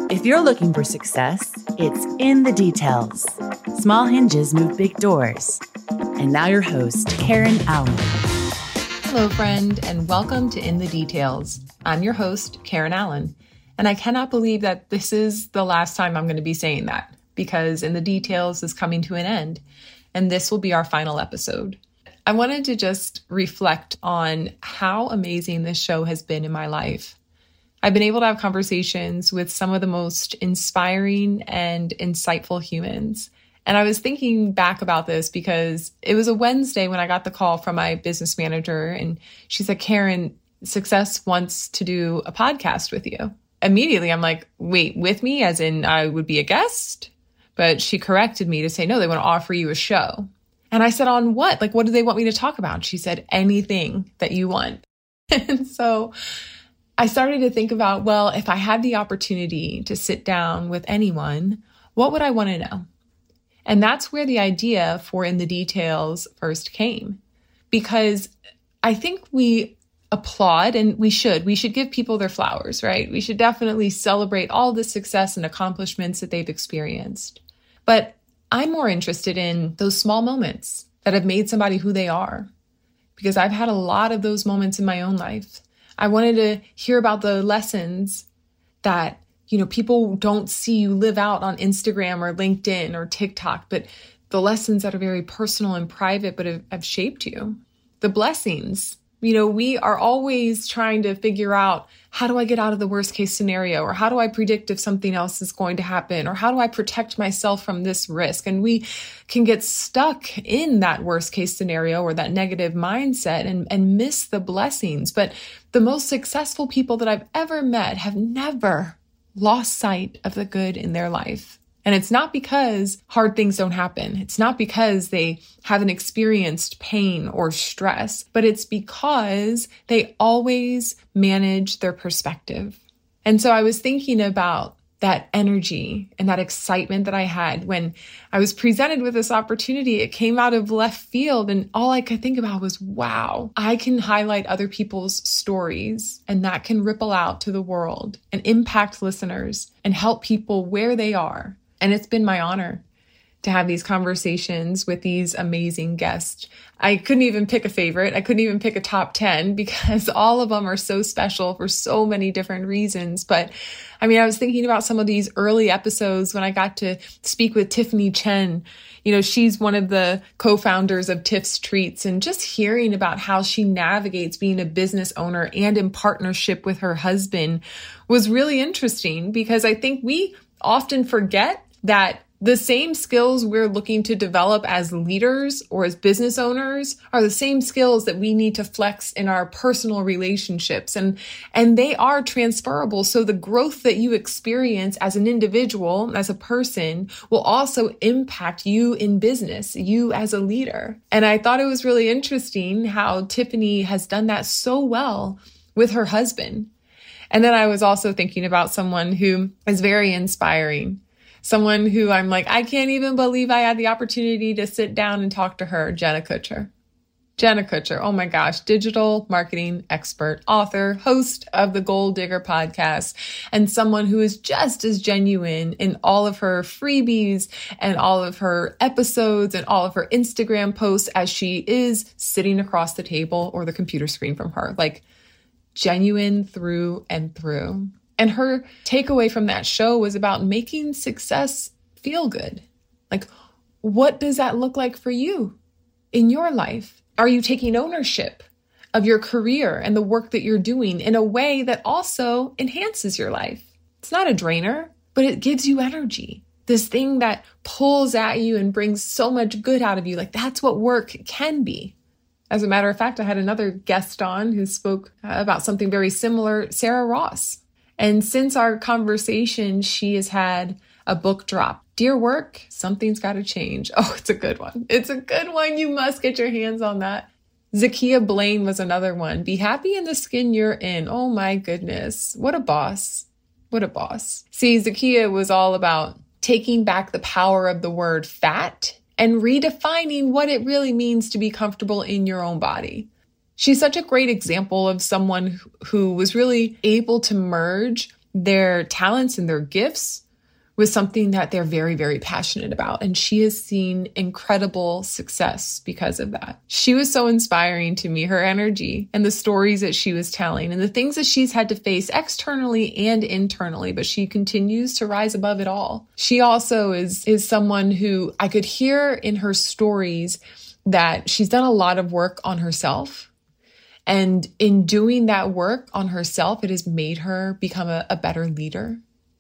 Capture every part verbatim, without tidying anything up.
If you're looking for success, it's in the details. Small hinges move big doors. And now your host, Karen Allen. Hello, friend, and welcome to In the Details. I'm your host, Karen Allen, and I cannot believe that this is the last time I'm going to be saying that, because In the Details is coming to an end, and this will be our final episode. I wanted to just reflect on how amazing this show has been in my life. I've been able to have conversations with some of the most inspiring and insightful humans. And I was thinking back about this because it was a Wednesday when I got the call from my business manager, and she said, Karen, Success wants to do a podcast with you. Immediately, I'm like, wait, with me, as in I would be a guest? But she corrected me to say, no, they want to offer you a show. And I said, on what? Like, what do they want me to talk about? She said, anything that you want. And so I started to think about, well, if I had the opportunity to sit down with anyone, what would I want to know? And that's where the idea for In the Details first came. Because I think we applaud, and we should, we should give people their flowers, right? We should definitely celebrate all the success and accomplishments that they've experienced. But I'm more interested in those small moments that have made somebody who they are, because I've had a lot of those moments in my own life. I wanted to hear about the lessons that, you know, people don't see you live out on Instagram or LinkedIn or TikTok, but the lessons that are very personal and private, but have, have shaped you. The blessings. You know, we are always trying to figure out, how do I get out of the worst case scenario? Or how do I predict if something else is going to happen? Or how do I protect myself from this risk? And we can get stuck in that worst case scenario or that negative mindset and, and miss the blessings. But the most successful people that I've ever met have never lost sight of the good in their life. And it's not because hard things don't happen. It's not because they haven't experienced pain or stress, but it's because they always manage their perspective. And so I was thinking about that energy and that excitement that I had when I was presented with this opportunity. It came out of left field, and all I could think about was, wow, I can highlight other people's stories, and that can ripple out to the world and impact listeners and help people where they are. And it's been my honor to have these conversations with these amazing guests. I couldn't even pick a favorite. I couldn't even pick a top ten because all of them are so special for so many different reasons. But I mean, I was thinking about some of these early episodes when I got to speak with Tiffany Chen. You know, she's one of the co-founders of Tiff's Treats, and just hearing about how she navigates being a business owner and in partnership with her husband was really interesting, because I think we often forget that the same skills we're looking to develop as leaders or as business owners are the same skills that we need to flex in our personal relationships. And, and they are transferable. So the growth that you experience as an individual, as a person, will also impact you in business, you as a leader. And I thought it was really interesting how Tiffany has done that so well with her husband. And then I was also thinking about someone who is very inspiring. Someone who I'm like, I can't even believe I had the opportunity to sit down and talk to her, Jenna Kutcher. Jenna Kutcher, oh my gosh, digital marketing expert, author, host of the Goal Digger podcast, and someone who is just as genuine in all of her freebies and all of her episodes and all of her Instagram posts as she is sitting across the table or the computer screen from her, like genuine through and through. And her takeaway from that show was about making success feel good. Like, what does that look like for you in your life? Are you taking ownership of your career and the work that you're doing in a way that also enhances your life? It's not a drainer, but it gives you energy. This thing that pulls at you and brings so much good out of you. Like, that's what work can be. As a matter of fact, I had another guest on who spoke about something very similar, Sarah Ross. And since our conversation, she has had a book drop. Dear Work, Something's Gotta Change. Oh, it's a good one. It's a good one. You must get your hands on that. Zakia Blaine was another one. Be happy in the skin you're in. Oh my goodness. What a boss. What a boss. See, Zakia was all about taking back the power of the word fat and redefining what it really means to be comfortable in your own body. She's such a great example of someone who was really able to merge their talents and their gifts with something that they're very, very passionate about. And she has seen incredible success because of that. She was so inspiring to me, her energy and the stories that she was telling and the things that she's had to face externally and internally, but she continues to rise above it all. She also is, is someone who I could hear in her stories that she's done a lot of work on herself. And in doing that work on herself, it has made her become a, a better leader.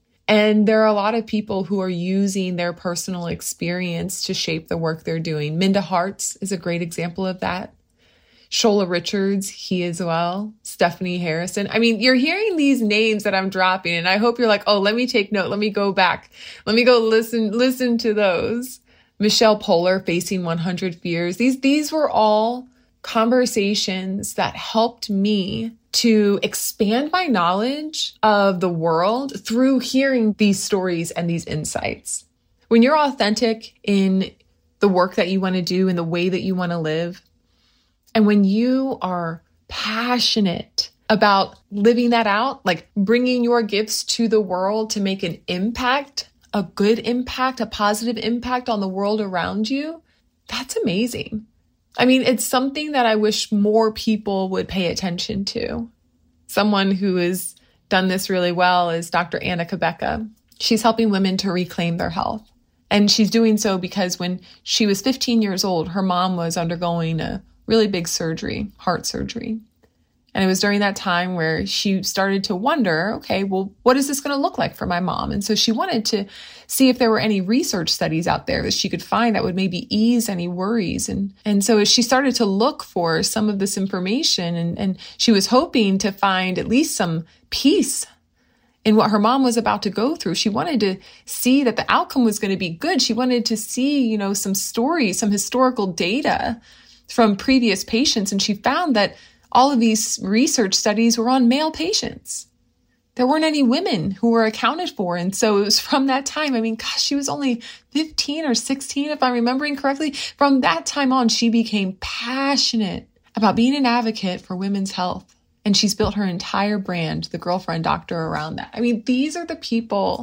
And there are a lot of people who are using their personal experience to shape the work they're doing. Minda Harts is a great example of that. Shola Richards, he as well. Stephanie Harrison. I mean, you're hearing these names that I'm dropping, and I hope you're like, oh, let me take note. Let me go back. Let me go listen, listen to those. Michelle Poler, Facing one hundred Fears. These, these were all conversations that helped me to expand my knowledge of the world through hearing these stories and these insights. When you're authentic in the work that you want to do and the way that you want to live, and when you are passionate about living that out, like bringing your gifts to the world to make an impact, a good impact, a positive impact on the world around you, that's amazing. I mean, it's something that I wish more people would pay attention to. Someone who has done this really well is Doctor Anna Cabeca. She's helping women to reclaim their health. And she's doing so because when she was fifteen years old, her mom was undergoing a really big surgery, heart surgery. And it was during that time where she started to wonder, okay, well, what is this going to look like for my mom? And so she wanted to see if there were any research studies out there that she could find that would maybe ease any worries. And, and so as she started to look for some of this information, and, and she was hoping to find at least some peace in what her mom was about to go through. She wanted to see that the outcome was going to be good. She wanted to see, you know, some stories, some historical data from previous patients. And she found that all of these research studies were on male patients. There weren't any women who were accounted for. And so it was from that time, I mean, gosh, she was only fifteen or sixteen, if I'm remembering correctly. From that time on, she became passionate about being an advocate for women's health. And she's built her entire brand, The Girlfriend Doctor, around that. I mean, these are the people.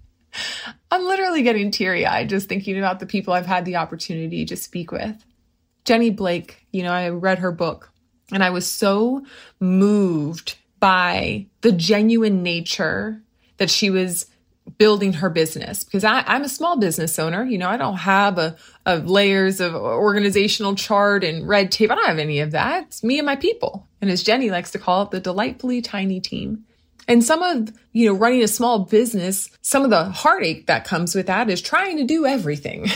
I'm literally getting teary-eyed just thinking about the people I've had the opportunity to speak with. Jenny Blake, you know, I read her book. And I was so moved by the genuine nature that she was building her business, because I, I'm a small business owner. You know, I don't have a, a layers of organizational chart and red tape. I don't have any of that. It's me and my people. And as Jenny likes to call it, the delightfully tiny team. And some of, you know, running a small business, some of the heartache that comes with that is trying to do everything,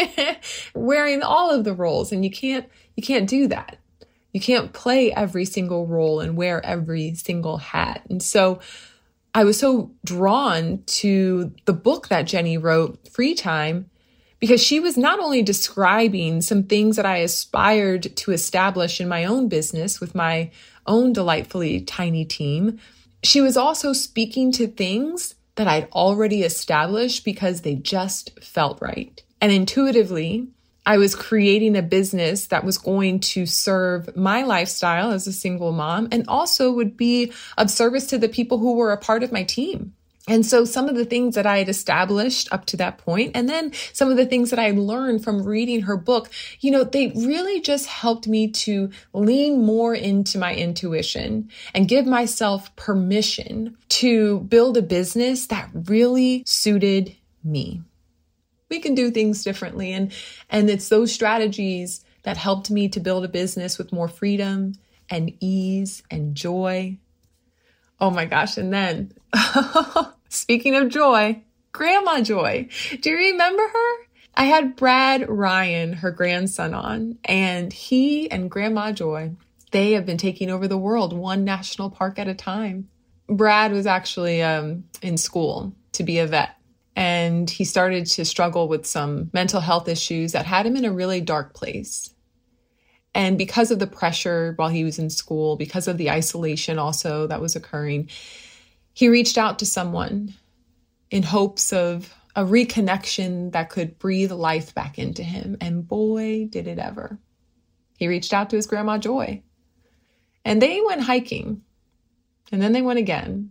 wearing all of the roles. And you can't, you can't do that. You can't play every single role and wear every single hat. And so I was so drawn to the book that Jenny wrote, Free Time, because she was not only describing some things that I aspired to establish in my own business with my own delightfully tiny team, she was also speaking to things that I'd already established because they just felt right. And intuitively, I was creating a business that was going to serve my lifestyle as a single mom and also would be of service to the people who were a part of my team. And so some of the things that I had established up to that point, and then some of the things that I learned from reading her book, you know, they really just helped me to lean more into my intuition and give myself permission to build a business that really suited me. We can do things differently. And, and it's those strategies that helped me to build a business with more freedom and ease and joy. Oh my gosh. And then, speaking of joy, Grandma Joy. Do you remember her? I had Brad Ryan, her grandson, on, and he and Grandma Joy, they have been taking over the world one national park at a time. Brad was actually um, in school to be a vet. And he started to struggle with some mental health issues that had him in a really dark place. And because of the pressure while he was in school, because of the isolation also that was occurring, he reached out to someone in hopes of a reconnection that could breathe life back into him. And boy, did it ever. He reached out to his Grandma Joy. And they went hiking. And then they went again.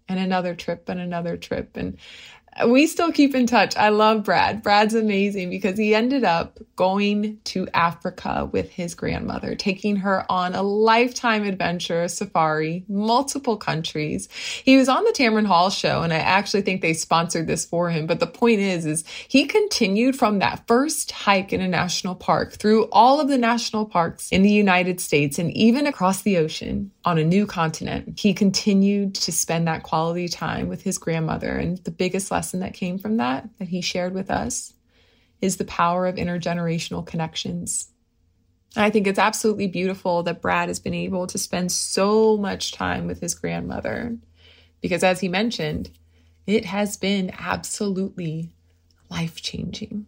and another trip and another trip. And we still keep in touch. I love Brad. Brad's amazing because he ended up going to Africa with his grandmother, taking her on a lifetime adventure safari, multiple countries. He was on the Tamron Hall show, and I actually think they sponsored this for him. But the point is, is he continued from that first hike in a national park through all of the national parks in the United States and even across the ocean on a new continent. He continued to spend that quality time with his grandmother. And the biggest lesson that came from that, that he shared with us, is the power of intergenerational connections. And I think it's absolutely beautiful that Brad has been able to spend so much time with his grandmother, because as he mentioned, it has been absolutely life-changing.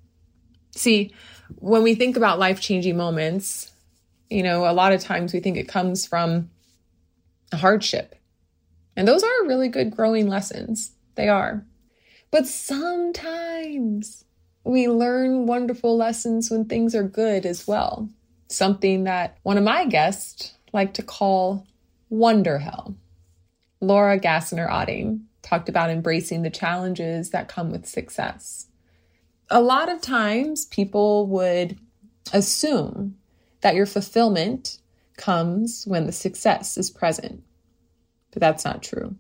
See, when we think about life-changing moments, you know, a lot of times we think it comes from a hardship. And those are really good growing lessons. They are. But sometimes we learn wonderful lessons when things are good as well. Something that one of my guests like to call wonder hell. Laura Gassner-Otting talked about embracing the challenges that come with success. A lot of times people would assume that your fulfillment comes when the success is present. But that's not true.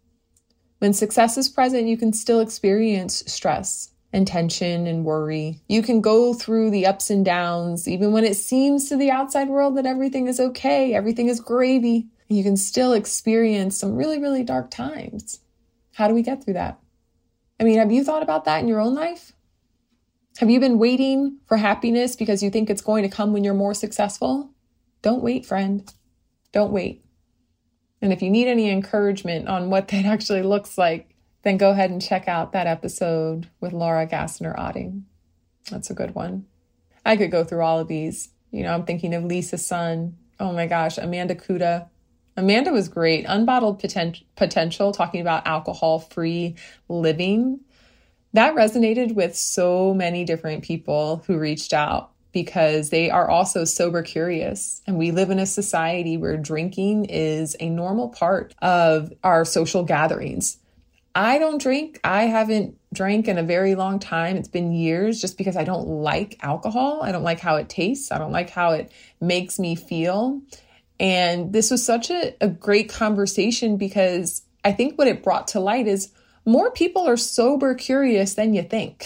When success is present, you can still experience stress and tension and worry. You can go through the ups and downs, even when it seems to the outside world that everything is okay, everything is gravy. And you can still experience some really, really dark times. How do we get through that? I mean, have you thought about that in your own life? Have you been waiting for happiness because you think it's going to come when you're more successful? Don't wait, friend. Don't wait. And if you need any encouragement on what that actually looks like, then go ahead and check out that episode with Laura Gassner-Otting. That's a good one. I could go through all of these. You know, I'm thinking of Lisa Sun. Oh my gosh, Amanda Kuda. Amanda was great. Unbottled poten- Potential, talking about alcohol-free living. That resonated with so many different people who reached out because they are also sober curious. And we live in a society where drinking is a normal part of our social gatherings. I don't drink. I haven't drank in a very long time. It's been years just because I don't like alcohol. I don't like how it tastes. I don't like how it makes me feel. And this was such a, a great conversation because I think what it brought to light is more people are sober curious than you think.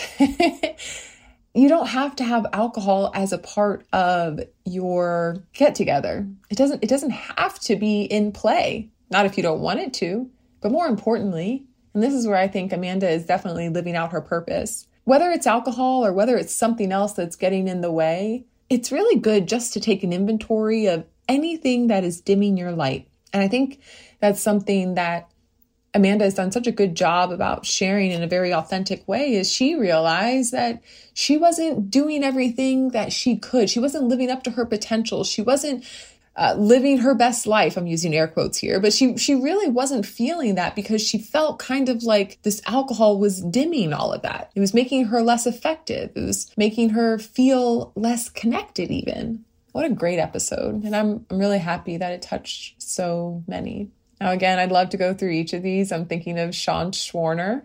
You don't have to have alcohol as a part of your get together. It doesn't, it doesn't have to be in play. Not if you don't want it to, but more importantly, and this is where I think Amanda is definitely living out her purpose. Whether it's alcohol or whether it's something else that's getting in the way, it's really good just to take an inventory of anything that is dimming your light. And I think that's something that Amanda has done such a good job about sharing in a very authentic way, is she realized that she wasn't doing everything that she could. She wasn't living up to her potential. She wasn't uh, living her best life. I'm using air quotes here, but she, she really wasn't feeling that because she felt kind of like this alcohol was dimming all of that. It was making her less effective. It was making her feel less connected even. What a great episode. And I'm, I'm really happy that it touched so many. Now, again, I'd love to go through each of these. I'm thinking of Sean Schwarner.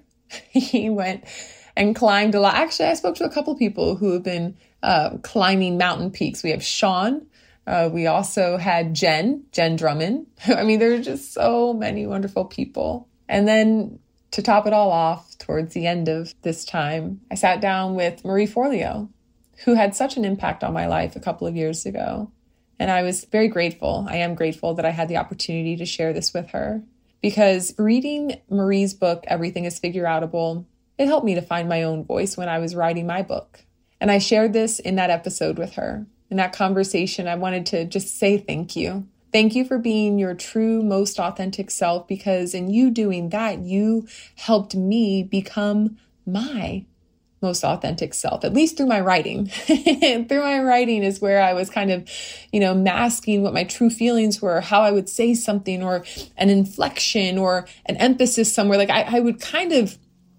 He went and climbed a lot. Actually, I spoke to a couple people who have been uh, climbing mountain peaks. We have Sean. Uh, we also had Jen, Jen Drummond. I mean, there are just so many wonderful people. And then to top it all off, towards the end of this time, I sat down with Marie Forleo, who had such an impact on my life a couple of years ago. And I was very grateful. I am grateful that I had the opportunity to share this with her, because reading Marie's book, Everything is Figure Outable, it helped me to find my own voice when I was writing my book. And I shared this in that episode with her. In that conversation, I wanted to just say thank you. Thank you for being your true, most authentic self, because in you doing that, you helped me become my most authentic self, at least through my writing. Through my writing is where I was kind of, you know, masking what my true feelings were, how I would say something, or an inflection or an emphasis somewhere. Like I, I would kind of,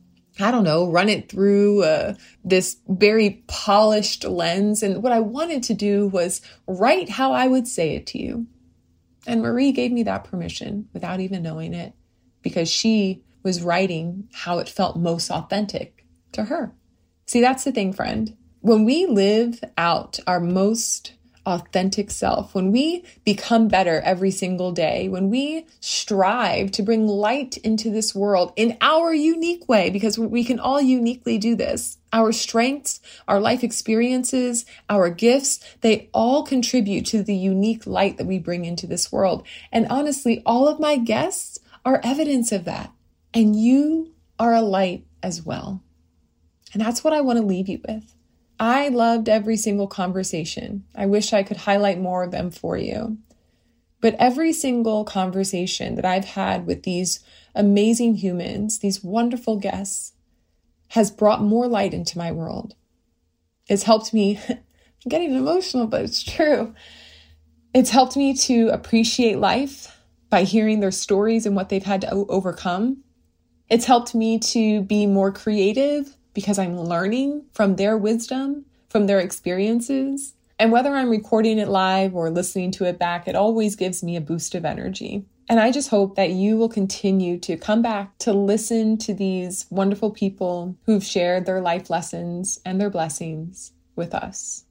I don't know, run it through uh, this very polished lens. And what I wanted to do was write how I would say it to you. And Marie gave me that permission without even knowing it. because she was writing how it felt most authentic to her. See, that's the thing, friend. When we live out our most authentic self, when we become better every single day, when we strive to bring light into this world in our unique way, because we can all uniquely do this, our strengths, our life experiences, our gifts, they all contribute to the unique light that we bring into this world. And honestly, all of my guests are evidence of that. And you are a light as well. And that's what I want to leave you with. I loved every single conversation. I wish I could highlight more of them for you. But every single conversation that I've had with these amazing humans, these wonderful guests, has brought more light into my world. It's helped me, I'm getting emotional, but it's true. It's helped me to appreciate life by hearing their stories and what they've had to o- overcome. It's helped me to be more creative because I'm learning from their wisdom, from their experiences. And whether I'm recording it live or listening to it back, it always gives me a boost of energy. And I just hope that you will continue to come back to listen to these wonderful people who've shared their life lessons and their blessings with us.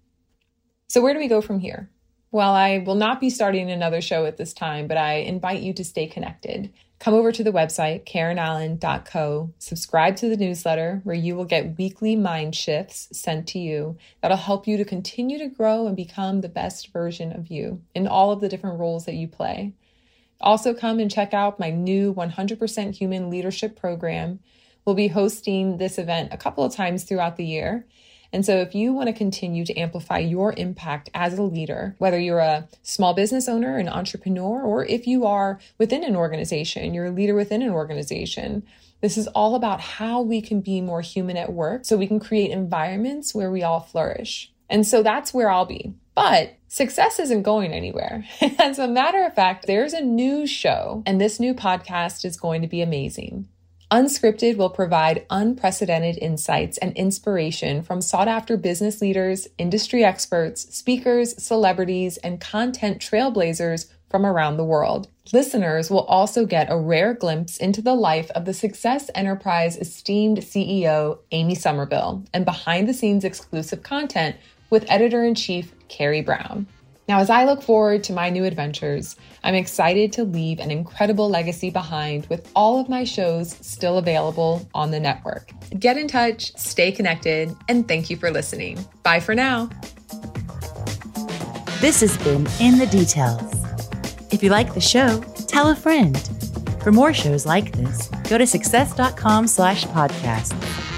So where do we go from here? Well, I will not be starting another show at this time, but I invite you to stay connected. Come over to the website, karen allen dot co, subscribe to the newsletter where you will get weekly mind shifts sent to you that'll help you to continue to grow and become the best version of you in all of the different roles that you play. Also come and check out my new one hundred percent Human Leadership Program. We'll be hosting this event a couple of times throughout the year. And so if you want to continue to amplify your impact as a leader, whether you're a small business owner, an entrepreneur, or if you are within an organization, you're a leader within an organization, this is all about how we can be more human at work so we can create environments where we all flourish. And so that's where I'll be. But success isn't going anywhere. As a matter of fact, there's a new show, and this new podcast is going to be amazing. Unscripted will provide unprecedented insights and inspiration from sought-after business leaders, industry experts, speakers, celebrities, and content trailblazers from around the world. Listeners will also get a rare glimpse into the life of the Success Enterprise esteemed C E O, Amy Somerville, and behind-the-scenes exclusive content with Editor-in-Chief Carrie Brown. Now, as I look forward to my new adventures, I'm excited to leave an incredible legacy behind with all of my shows still available on the network. Get in touch, stay connected, and thank you for listening. Bye for now. This has been In the Details. If you like the show, tell a friend. For more shows like this, go to success dot com slash podcast.